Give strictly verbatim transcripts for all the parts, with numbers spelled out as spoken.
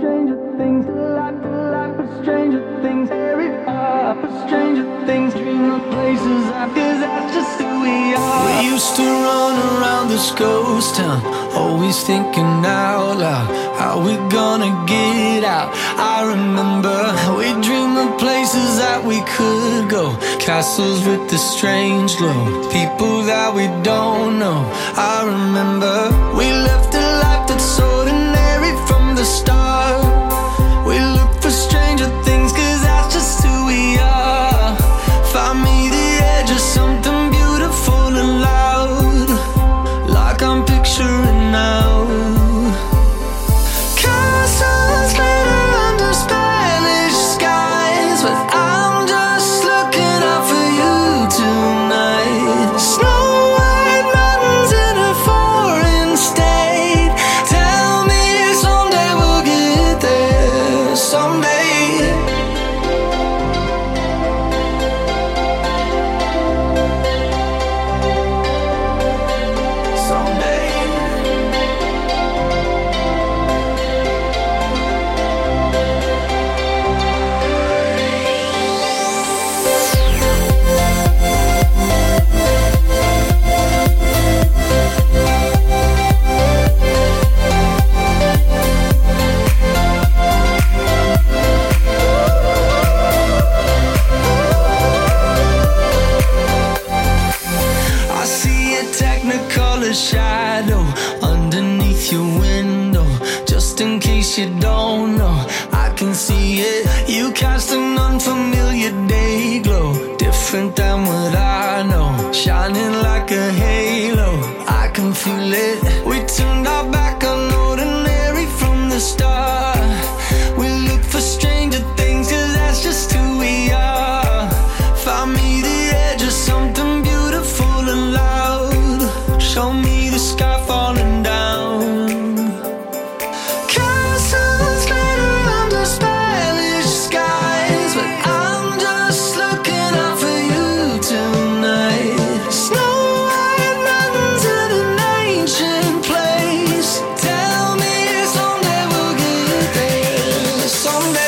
stranger things, a lot, a lot of stranger things, very far for stranger things, dream of places I, cause that's just who we are. We used to run around this ghost town, always thinking out loud, how we gonna get out. I remember we dreamed of places that we could go, castles with the strange glow, people that we don't know. I remember we lived a life that's ordinary from the start. We look for stranger things, cause that's just who we are. Find me the edge of something beautiful and loud, like I'm picturing now. Castles glitter under Spanish skies, but I'm just looking out for you tonight. Snow white mountains in a foreign state, tell me someday we'll get there, someday. I see a technicolor shadow underneath your window, just in case you don't know, I can see it. You cast an unfamiliar day glow, different than what I know, shining like a halo. I can feel it. We turned our back on ordinary from the start. We look for stranger things, cause that's just who we are. Find me the edge of something beautiful and loud, show me the sky falling down. Castles glitter under Spanish skies, but I'm just looking out for you tonight. Snow white mountains in an ancient place, tell me someday we'll get there, someday.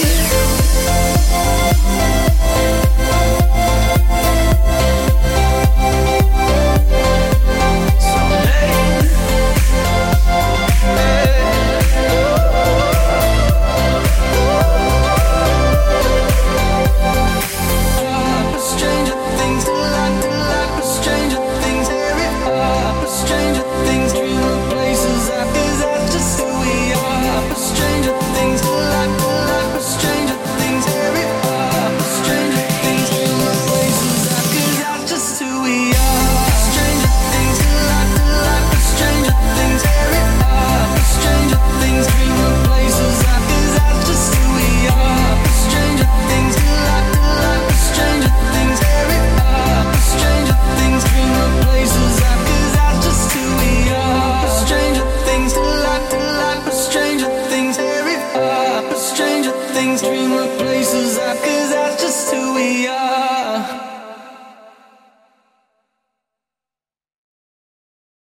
Stranger things, a lot, a lot of stranger things, very far for stranger things, dream of places I, cause that's just who we are. For stranger things, a lot, a lot of stranger things, very far for stranger things, dream of places I, cause that's just who we are. Stranger things, a lot, a lot of stranger things, very far for stranger things, dream of places I, cause that's just who we are. For stranger things, a lot, a lot of stranger things, very far for stranger things, dream of places I, cause that's just who we are. For stranger things, a lot, a lot of stranger things, very far for stranger things, dream of places I, cause